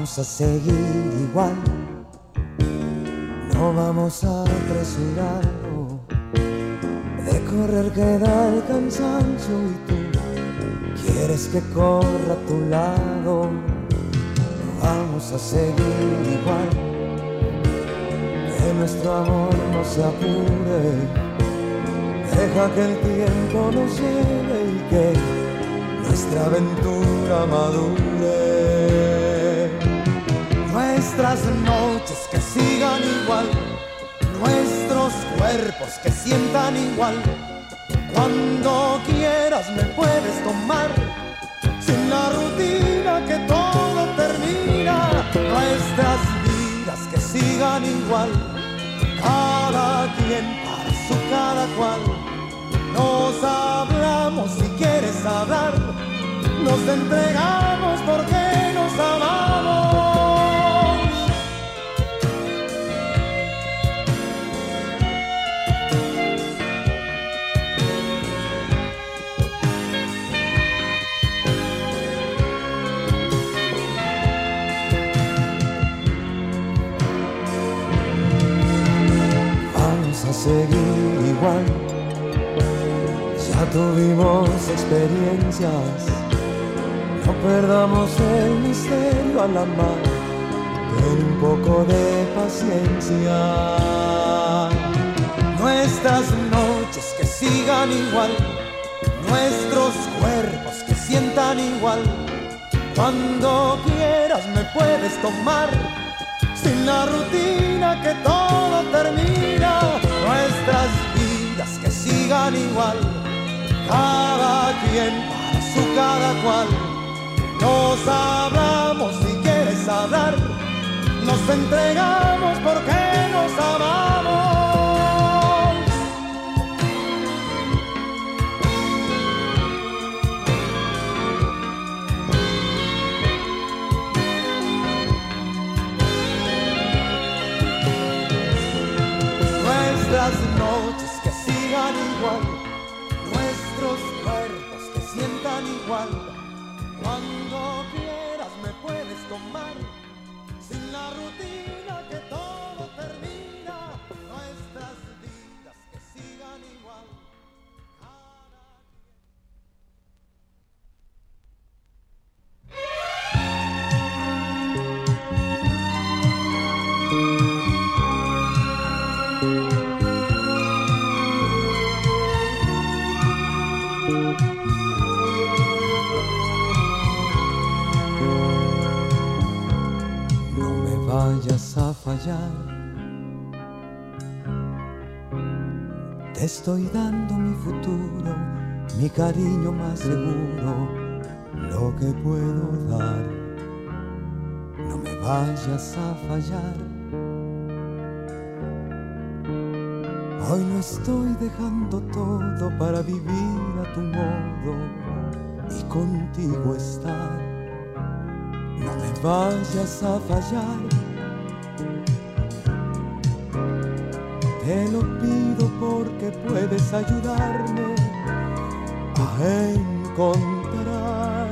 Vamos a seguir igual, no vamos a apresurarlo. De correr queda el cansancio y tú quieres que corra a tu lado. Vamos a seguir igual, que nuestro amor no se apure. Deja que el tiempo nos lleve y que nuestra aventura madure. Nuestras noches que sigan igual, nuestros cuerpos que sientan igual. Cuando quieras me puedes tomar, sin la rutina que todo termina. Nuestras vidas que sigan igual, cada quien para su cada cual. Nos hablamos si quieres hablar, nos entregamos porque nos amamos. Vamos a seguir igual, ya tuvimos experiencias. No perdamos el misterio al amar, ten un poco de paciencia. Nuestras noches que sigan igual, nuestros cuerpos que sientan igual. Cuando quieras me puedes tomar, sin la rutina que todo termina. Nuestras vidas que sigan igual, cada quien para su cada cual. Nos hablamos si quieres hablar, nos entregamos porque nos amamos. Nuestras noches que sigan igual, nuestros cuerpos que sientan igual. Cuando quieras me puedes tomar, sin la rutina que todo termina. Nuestras vidas que sigan igual. Vayas a fallar, te estoy dando mi futuro, mi cariño más seguro, lo que puedo dar. No me vayas a fallar, hoy lo estoy dejando todo para vivir a tu modo y contigo estar. No me vayas a fallar, te lo pido porque puedes ayudarme a encontrar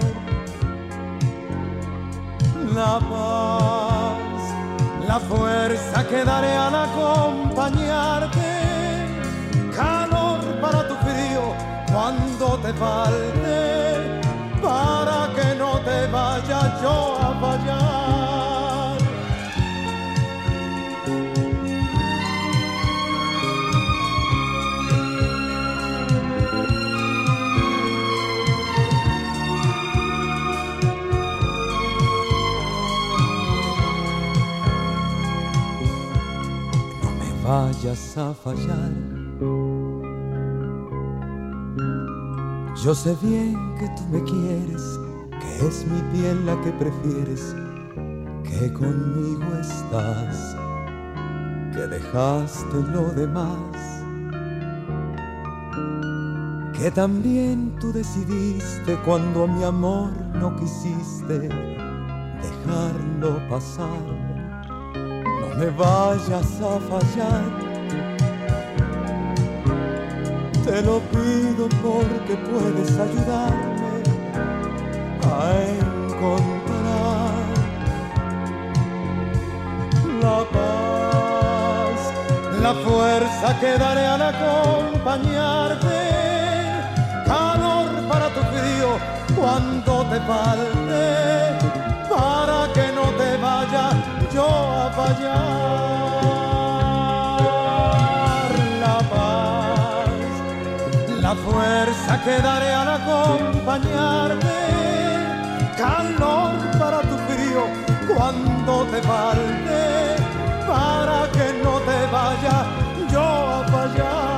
la paz, la fuerza que daré al acompañarte, calor para tu frío cuando te falte, para que no te vaya yo a fallar. No me vayas a fallar, yo sé bien que tú me quieres, que es mi piel la que prefieres, que conmigo estás, que dejaste lo demás, que también tú decidiste cuando a mi amor no quisiste dejarlo pasar. No me vayas a fallar, te lo pido porque puedes ayudarme a encontrar fuerza que daré al acompañarte, calor para tu frío cuando te falte, para que no te vaya yo a fallar. La paz, la fuerza que daré al acompañarte, calor para tu frío cuando te falte, para que no te vaya yo a fallar.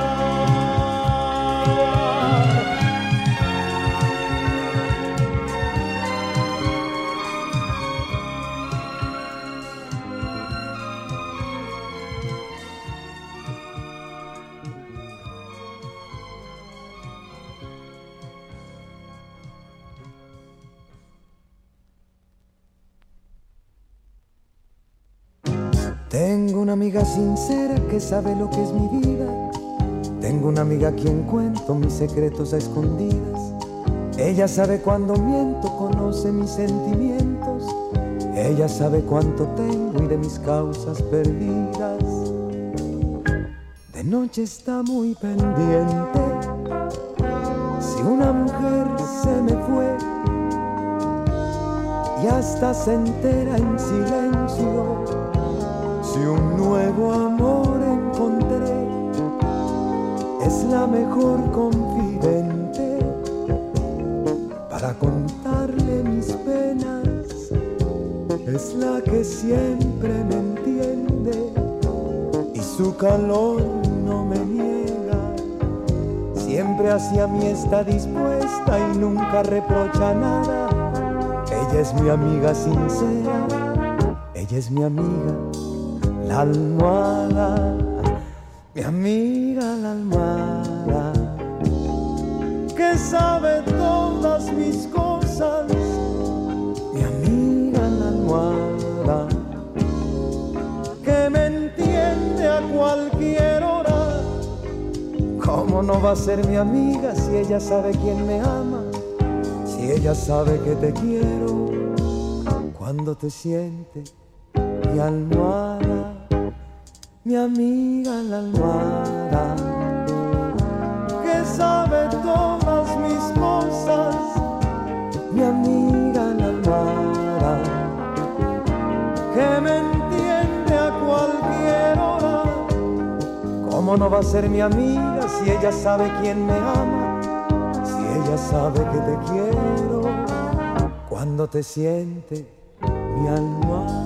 Tengo una amiga sincera que sabe lo que es mi vida. Tengo una amiga a quien cuento mis secretos a escondidas. Ella sabe cuando miento, conoce mis sentimientos. Ella sabe cuánto tengo y de mis causas perdidas. De noche está muy pendiente. Si una mujer se me fue y hasta se entera en silencio. Si un nuevo amor encontré, es la mejor confidente para contarle mis penas. Es la que siempre me entiende y su calor no me niega. Siempre hacia mí está dispuesta y nunca reprocha nada. Ella es mi amiga sincera, ella es mi amiga. La almohada, mi amiga la almohada, que sabe todas mis cosas, mi amiga la almohada, que me entiende a cualquier hora. ¿Cómo no va a ser mi amiga si ella sabe quién me ama? Si ella sabe que te quiero, cuando te siente mi almohada. Mi amiga la almohada, que sabe todas mis cosas, mi amiga la almohada, que me entiende a cualquier hora. ¿Cómo no va a ser mi amiga si ella sabe quién me ama? Si ella sabe que te quiero, cuando te siente mi almohada.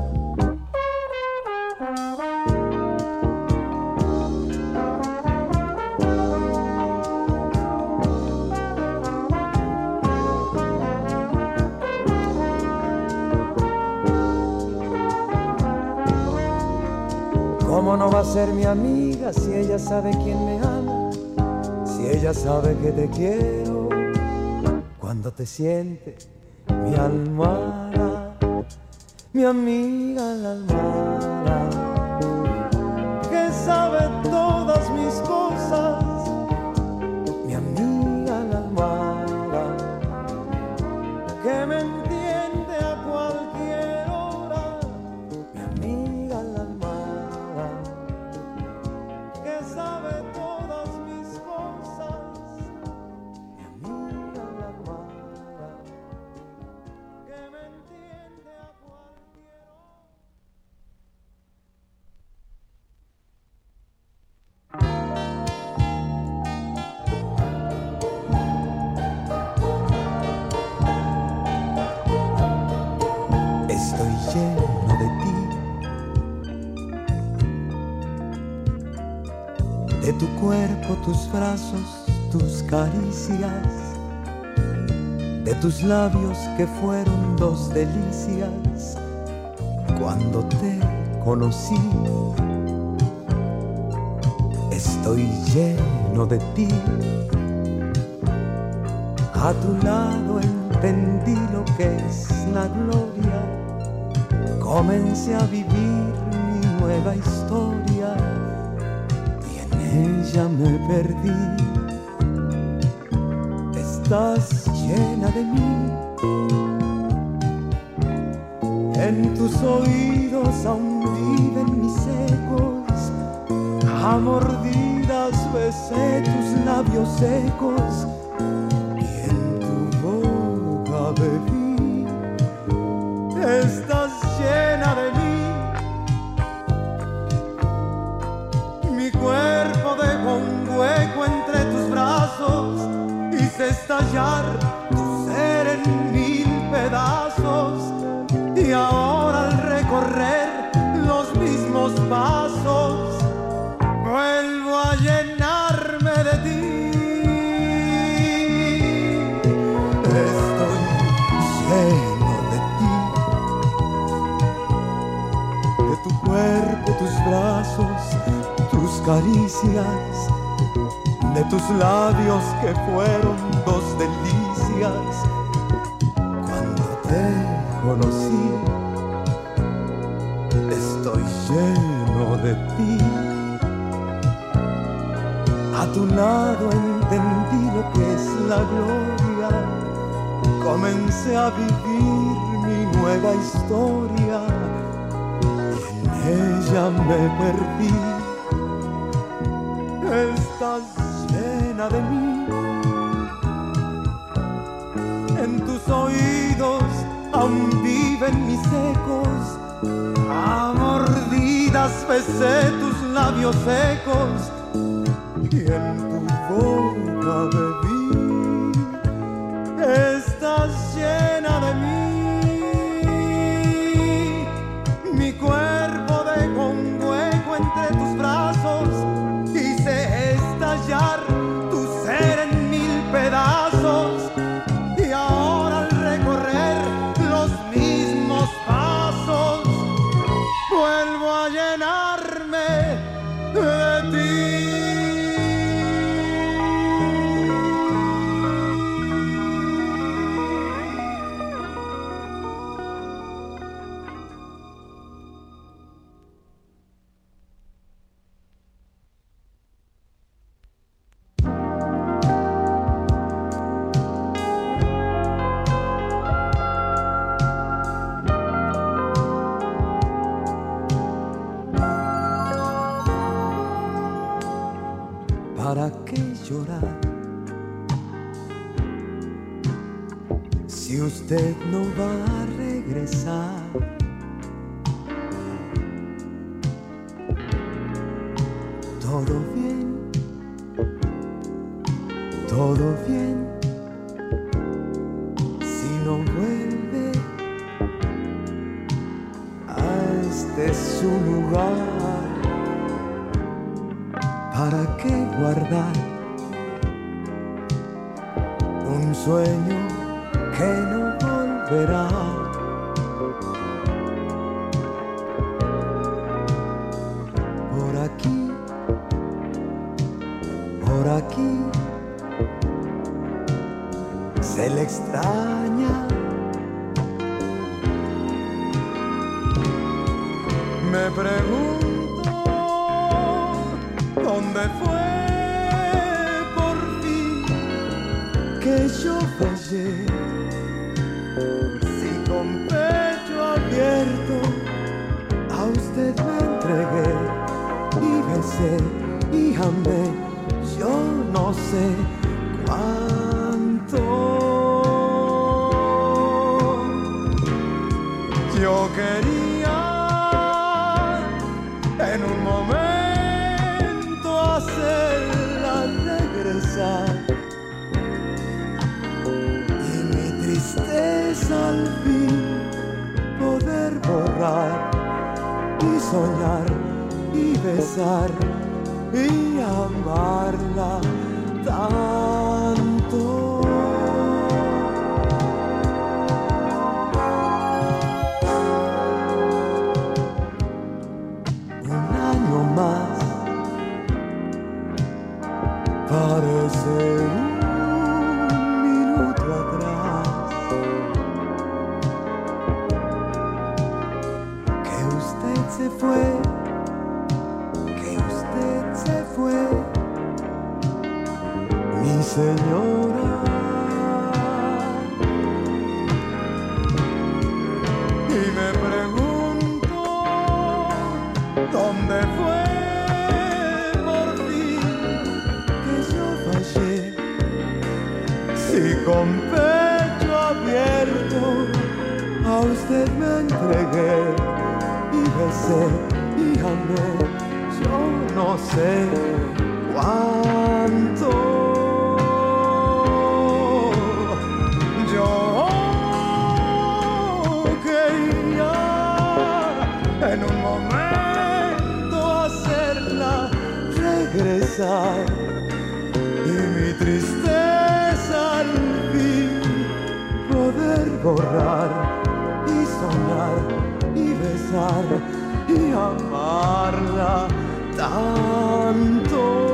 ¿Cómo no va a ser mi amiga si ella sabe quién me ama? Si ella sabe que te quiero, cuando te siente mi almohada, mi amiga la almohada, que sabe todas mis cosas, mi amiga la almohada, que me entiende a cualquier hora, mi amiga la almohada, que sabe todas mis cosas, mi amiga la almohada, que me entiende a cualquier hora. Estoy lleno de ti, de tu cuerpo, tus brazos, tus caricias, de tus labios que fueron dos delicias cuando te conocí. Estoy lleno de ti, a tu lado entendí lo que es la gloria. Comencé a vivir mi nueva historia y en ella me perdí. Estás llena de mí, en tus oídos aún viven mis ecos, A mordidas besé tus labios secos y en tu boca bebí. Estás llena de mí. Mi cuerpo dejó un hueco entre tus brazos. Hice estallar tu ser en mil pedazos. Y ahora al recorrer los mismos pasos vuelvo a llenarme de ti. Estoy lleno de ti, de tu cuerpo, tus brazos, tus caricias, de tus labios que fueron dos delicias. Cuando te conocí, estoy lleno de ti. A tu lado entendí lo que es la gloria. Comencé a vivir mi nueva historia y en ella me perdí. Estás llena de mí. En tus oídos aún viven mis ecos. A mordidas besé tus labios secos y en tu boca bebí. Estás llena de mí. Mi cuerpo dejó un hueco entre tus brazos. Hice estallar tu ser en mil pedazos. Y ahora al recorrer los mismos pasos vuelvo a llenarme de ti. ¿Para qué llorar si usted no va a regresar? Todo bien, todo bien. Si no vuelve a este su lugar, ¿para qué guardar un sueño que no volverá? Por aquí se le extraña. Me pregunto ¿dónde fue por fin que yo fallé? Si con pecho abierto a usted me entregué y besé y amé, yo no sé cuánto. Yo quería en un momento hacerla regresar y mi tristeza al fin poder borrar y soñar y besar y amarla tanto. Un año más parece un minuto atrás que usted se fue. Mi señora, y me pregunto ¿dónde fue con pecho abierto a usted me entregué y besé y amé, yo no sé cuánto. Yo quería en un momento hacerla regresar y mi tristeza al fin poder borrar y soñar y besar y amarla tanto.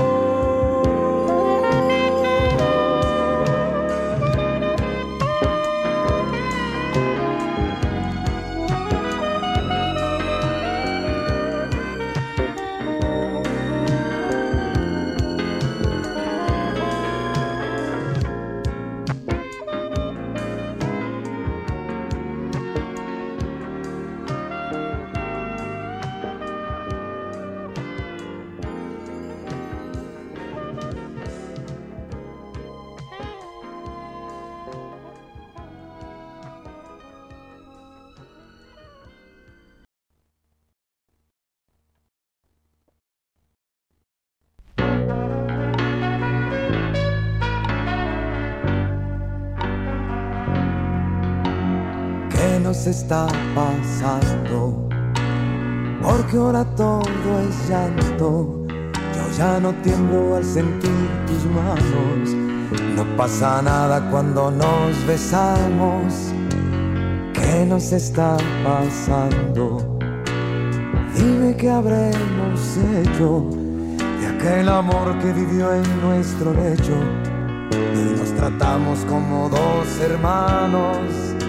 ¿Qué nos está pasando? Porque ahora todo es llanto. Yo ya no tiemblo al sentir tus manos. No pasa nada cuando nos besamos. ¿Qué nos está pasando? Dime qué habremos hecho de aquel amor que vivió en nuestro lecho y nos tratamos como dos hermanos.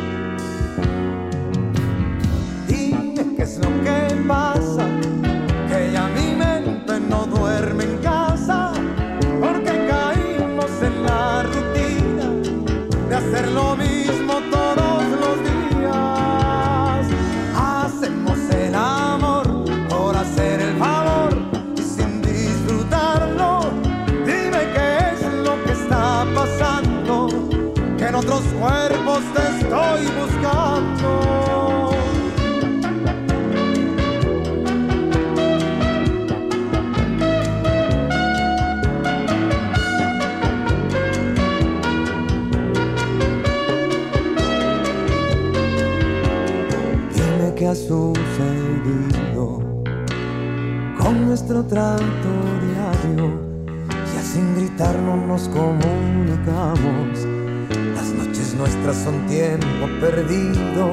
¿Qué es lo que pasa? Que ya mi mente no duerme en casa, porque caímos en la rutina de hacer lo mismo todos los días. Hacemos el amor por hacer el favor y sin disfrutarlo. Dime qué es lo que está pasando, que en otros cuerpos te estoy buscando. ¿Qué ha sucedido con nuestro trato diario? Ya sin gritarnos nos comunicamos. Las noches nuestras son tiempo perdido.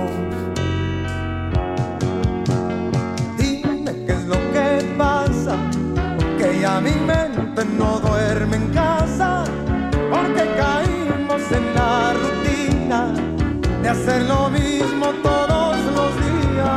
Dime qué es lo que pasa, que ya mi mente no duerme en casa, porque caímos en la rutina de hacer lo mismo todos los días.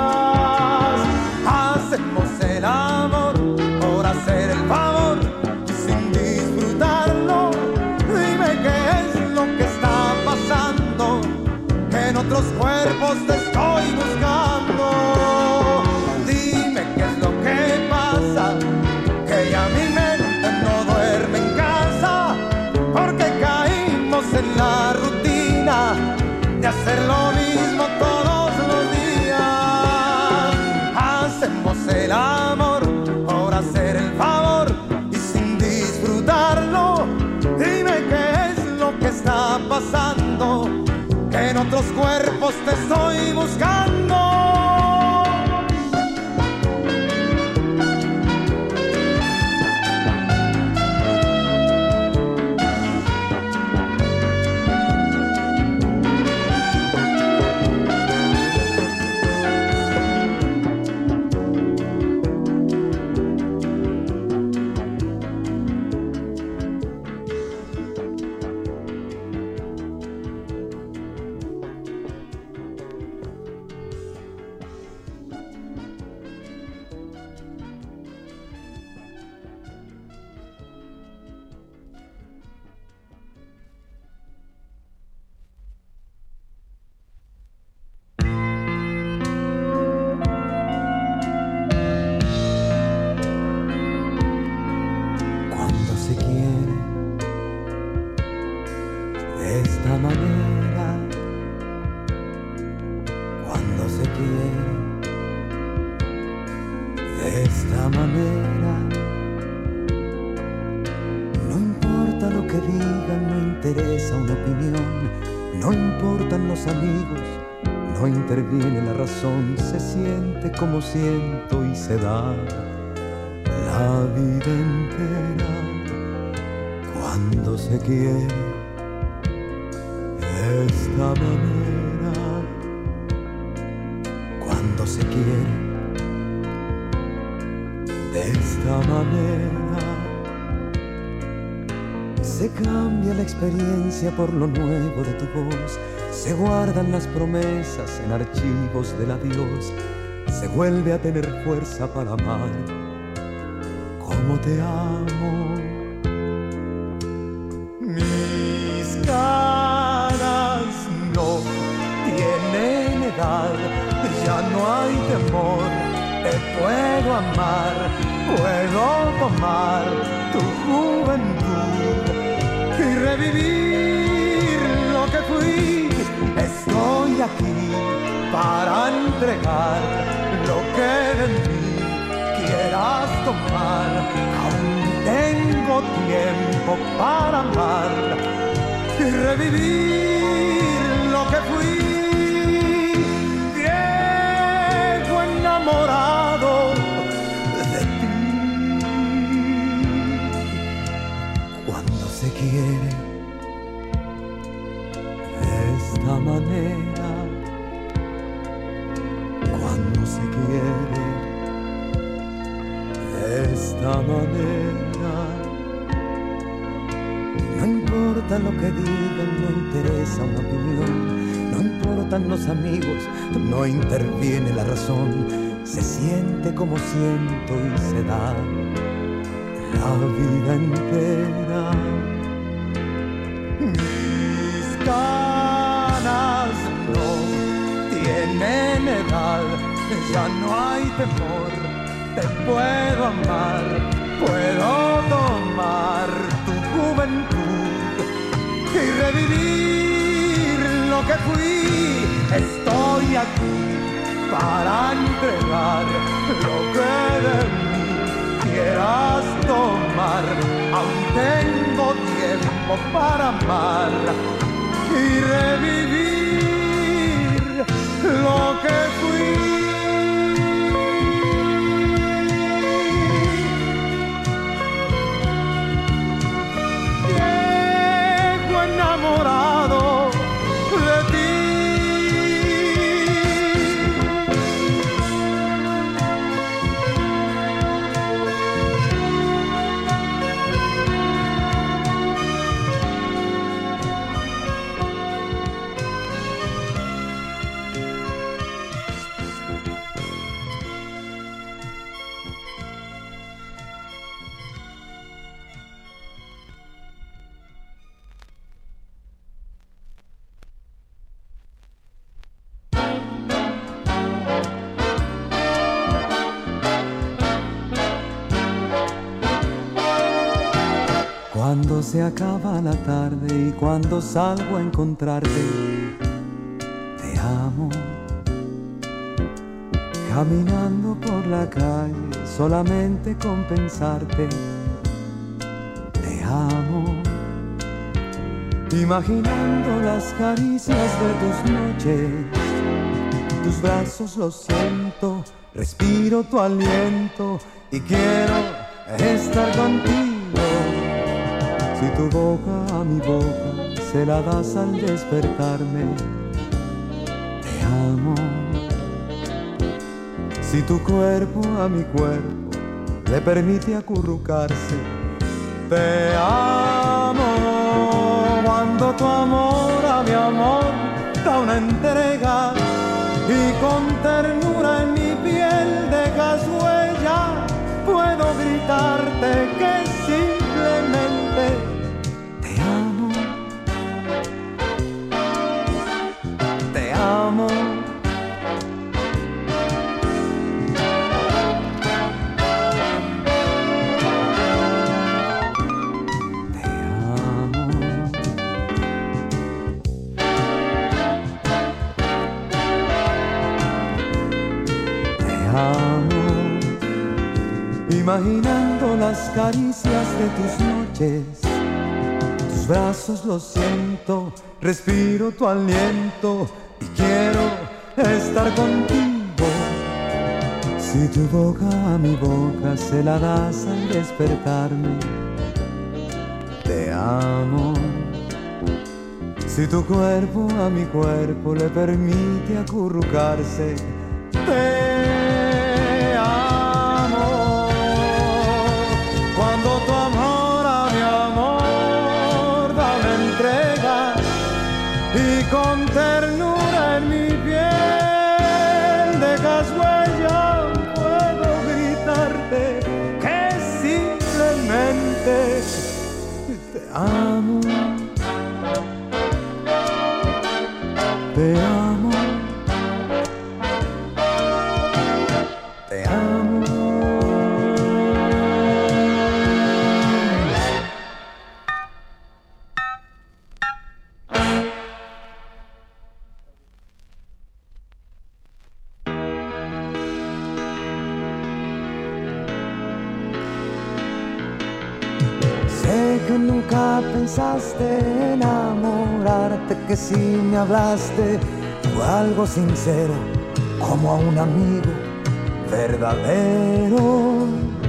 Hacemos el amor por hacer el favor y sin disfrutarlo. Dime qué es lo que está pasando, que en otros cuerpos te estoy buscando. Dime qué es lo que pasa, que ya mi mente no duerme en casa, porque caímos en la rutina de hacer lo mismo todos los días. Hacemos el amor por hacer el favor y sin disfrutarlo. Dime qué es lo que está pasando, que en otros cuerpos te estoy buscando. esta manera. No importa lo que digan, no interesa una opinión, no importan los amigos, no interviene la razón, se siente como siento y se da la vida entera cuando se quiere de esta manera, cuando se quiere de esta manera. Se cambia la experiencia por lo nuevo de tu voz, se guardan las promesas en archivos del adiós, se vuelve a tener fuerza para amar como te amo. Mis ganas no tienen edad, ya no hay temor, te puedo amar, puedo tomar tu juventud y revivir lo que fui. Estoy aquí para entregar lo que de mí quieras tomar. Aún tengo tiempo para amar y revivir lo que fui. Viejo enamorado de ti. Cuando se quiere de esta manera, cuando se quiere de esta manera. No importa lo que digan, no interesa una opinión, no importan los amigos, no interviene la razón, se siente como siento y se da la vida entera. Mis ganas no tienen edad, ya no hay temor, te puedo amar, puedo tomar tu juventud y revivir lo que fui. Estoy aquí para entregar lo que de mí quieras tomar. Aún tengo tiempo para amar y revivir lo que fui. Enamorado de ti. Cuando se acaba la tarde y cuando salgo a encontrarte, te amo. Caminando por la calle solamente con pensarte, te amo. Imaginando las caricias de tus noches, tus brazos los siento, respiro tu aliento y quiero estar contigo. Si tu boca a mi boca se la das al despertarme, te amo. Si tu cuerpo a mi cuerpo le permite acurrucarse, te amo. Cuando tu amor a mi amor da una entrega y con ternura en mi piel dejas huella, puedo gritarte que simplemente te amo, te amo. Te amo. imaginando las caricias de tus noches. Tus brazos los siento, respiro tu aliento y quiero estar contigo. Si tu boca a mi boca se la das al despertarme, te amo. Si tu cuerpo a mi cuerpo le permite acurrucarse, te amo. Cuando tu amor a mi amor dame entregas y con ternura en mi piel dejas huella, puedo gritarte que simplemente te amo. Te amo, te amo. Sé que nunca pensaste enamorarte, que si me hablaste fue algo sincero, como a un amigo verdadero.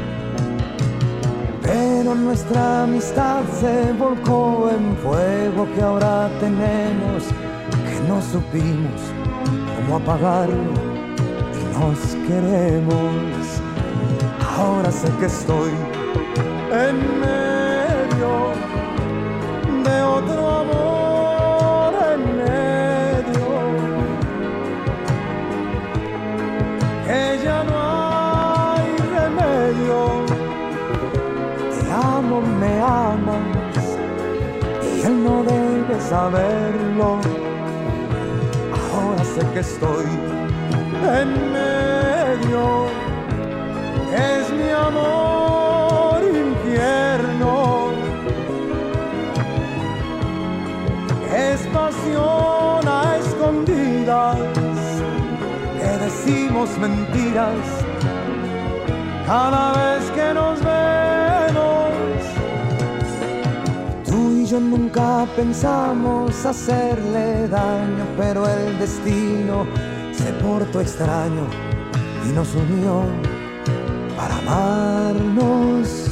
Pero nuestra amistad se volcó en fuego que ahora tenemos, que no supimos cómo apagarlo y nos queremos. Ahora sé que estoy en medio de otro amor, en medio que ya no hay remedio. Te amo, me amas y él no debe saberlo. Ahora sé que estoy en medio, es mi amor infierno. Es pasión a escondidas, que decimos mentiras cada vez que nos vemos. Tú y yo nunca pensamos hacerle daño, pero el destino se portó extraño y nos unió para amarnos.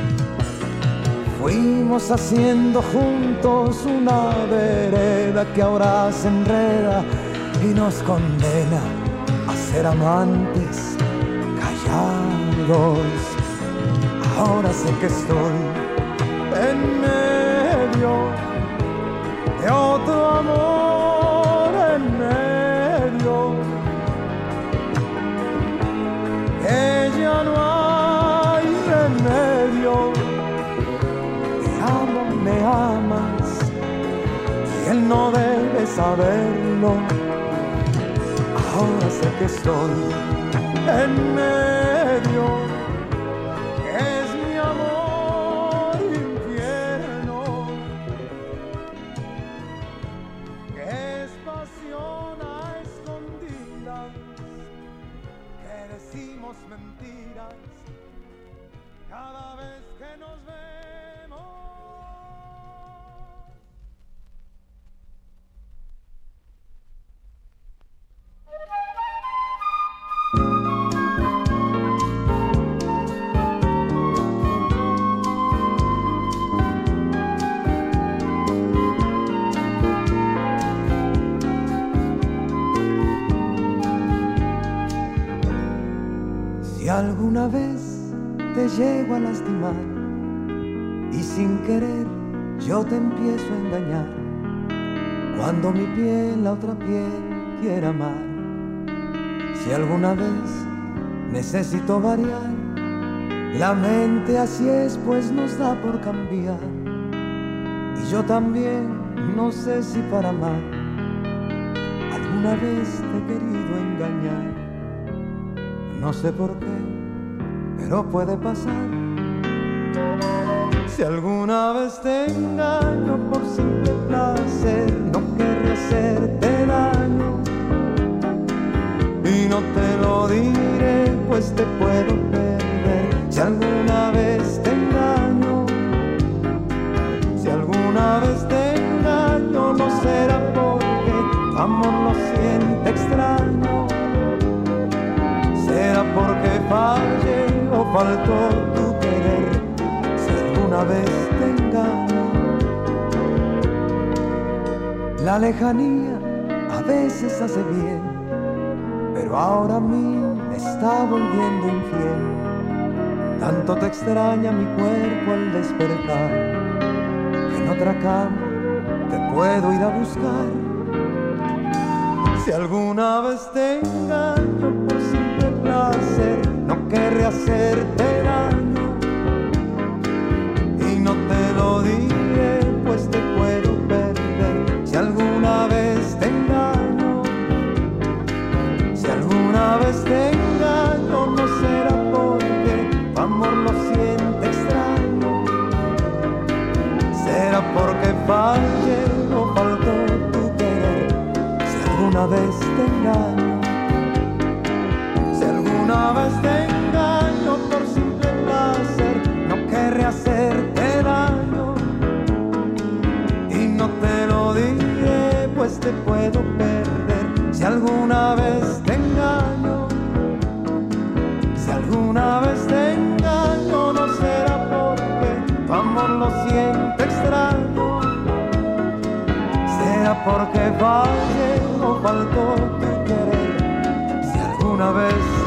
Fuimos haciendo juntos una vereda que ahora se enreda y nos condena a ser amantes callados. Ahora sé que estoy en medio de otro amor, en medio que ya no hay remedio. Me amas y él no debe saberlo. Ahora sé que estoy en medio, es mi amor infierno, que es pasión a escondidas, que decimos mentiras cada vez que nos vemos. Si alguna vez te llego a lastimar y sin querer yo te empiezo a engañar, cuando mi piel a otra piel quiera amar, si alguna vez necesito variar, la mente así es, pues nos da por cambiar. Y yo también no sé si para amar alguna vez te he querido engañar. No sé por qué, pero puede pasar. Si alguna vez te engaño por simple placer, no querré hacerte daño y no te lo diré, pues te puedo perder. Si alguna vez te engaño, si alguna vez te engaño, no será porque tu amor lo siente extraño, será porque fallé o faltó tu querer. Si alguna vez te engaño, la lejanía a veces hace bien, pero ahora a mí me está volviendo infiel. Tanto te extraña mi cuerpo al despertar, que en otra cama te puedo ir a buscar. Si alguna vez te engaño por simple placer, no querré hacerte daño, y no te lo diré, pues te puedo perder. Si alguna vez te engaño, si alguna vez te engaño, no será porque tu amor lo siente extraño, será porque fallé o faltó tu querer. Si alguna vez te engaño, si alguna vez te engaño por simple placer, no querré hacerte daño, y no te lo diré, pues te puedo perder. Si alguna vez te engaño, si alguna vez te engaño, no será porque tu amor lo siente extraño, será porque fallé o faltó tu querer. Si alguna vez